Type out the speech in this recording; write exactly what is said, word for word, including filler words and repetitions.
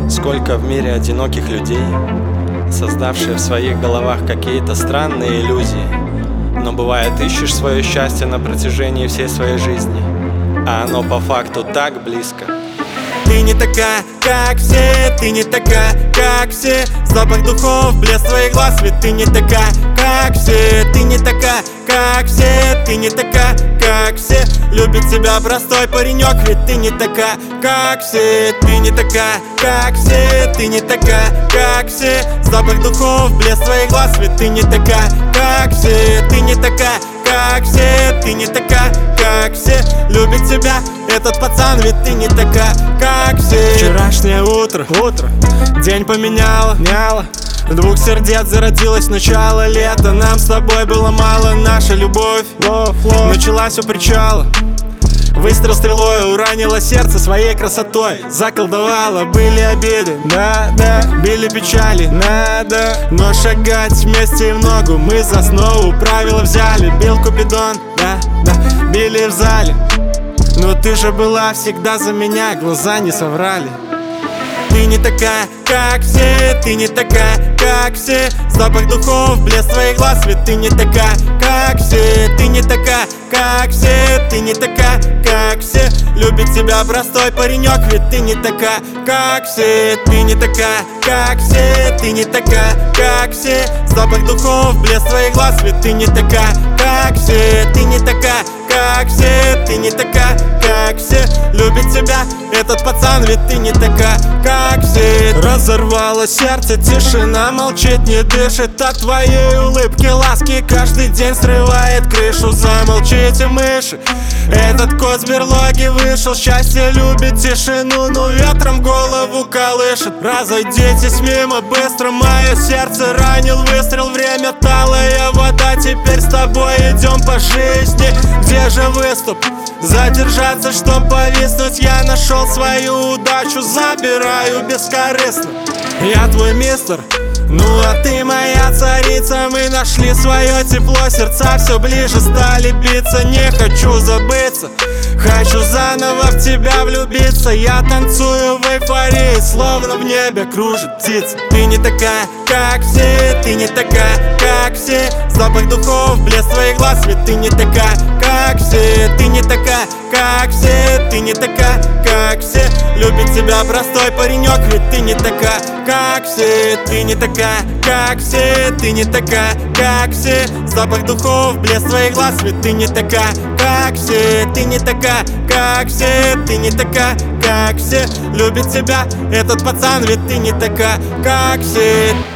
Сколько в мире одиноких людей, создавшие в своих головах какие-то странные иллюзии. Но бывает, ищешь свое счастье на протяжении всей своей жизни, а оно по факту так близко. Ты не такая, как все, ты не такая, как все. Запах духов, блеск твоих глаз, ведь ты не такая, как все. Ты не такая, как все, ты не такая, как все. Любит тебя простой паренек, ведь ты не такая, как все. Ты не такая, как все, ты не такая, как все. Запах духов, блеск твоих глаз, ведь ты не такая, как все. Ты не такая, как все, ты не такая, как все. Любит тебя этот пацан, ведь ты не такая, как все. Вчерашнее утро, утро, день поменяло, меняло. Двух сердец зародилось начало лета. Нам с тобой было мало, наша любовь love, love. Началась у причала. Выстрел стрелой уранило сердце своей красотой. Заколдовала, были обиды, да, да, били печали, надо. Но шагать вместе и в ногу мы за основу правила взяли. Бил Купидон, да, да, били в зале. Но ты же была всегда за меня, глаза не соврали. Ты не такая, как все, ты не такая, как все. Запах духов, блеск твоих глаз, ведь ты не такая, как все. Ты не такая, как все, ты не такая, как все. Любит тебя простой паренек, ведь ты не такая, как все. Ты не такая, как все, ты не такая, как все. Запах духов, блеск твоих глаз, ведь ты не такая, как все. Ты не такая, как все, ты не такая, как все. Любит тебя этот пацан, ведь ты не такая, как все. Разорвало сердце, тишина молчит, не дышит от твоей улыбки, ласки. Каждый день срывает крышу, замолчите мыши. Этот кот с берлоги вышел, счастье любит тишину, но ветром голову колышет. Разойдитесь мимо быстро, мое сердце ранил выстрел. Время талая вода, теперь с тобой идем по жизни. Где же выступ? Задержаться, чтоб повиснуть. Я нашел свою удачу, забираю бескорыстно. Я твой мистер, ну а ты моя царица. Мы нашли свое тепло, сердца все ближе стали биться. Не хочу забыться, хочу заново в тебя влюбиться. Я танцую в эйфории, словно в небе кружит птица. Ты не такая, как все, ты не такая, как все. Запах духов, блеск твоих глаз, ведь ты не такая, как все. Ты не такая, как все, ты не такая, как все. Любит тебя простой паренек, ведь ты не такая, как все. Ты не такая, как все, ты не такая, как все. Запах духов, блеск твоих глаз, ведь ты не такая, как все. Ты не такая, как все, ты не такая, как все. Любит тебя этот пацан, ведь ты не такая, как все.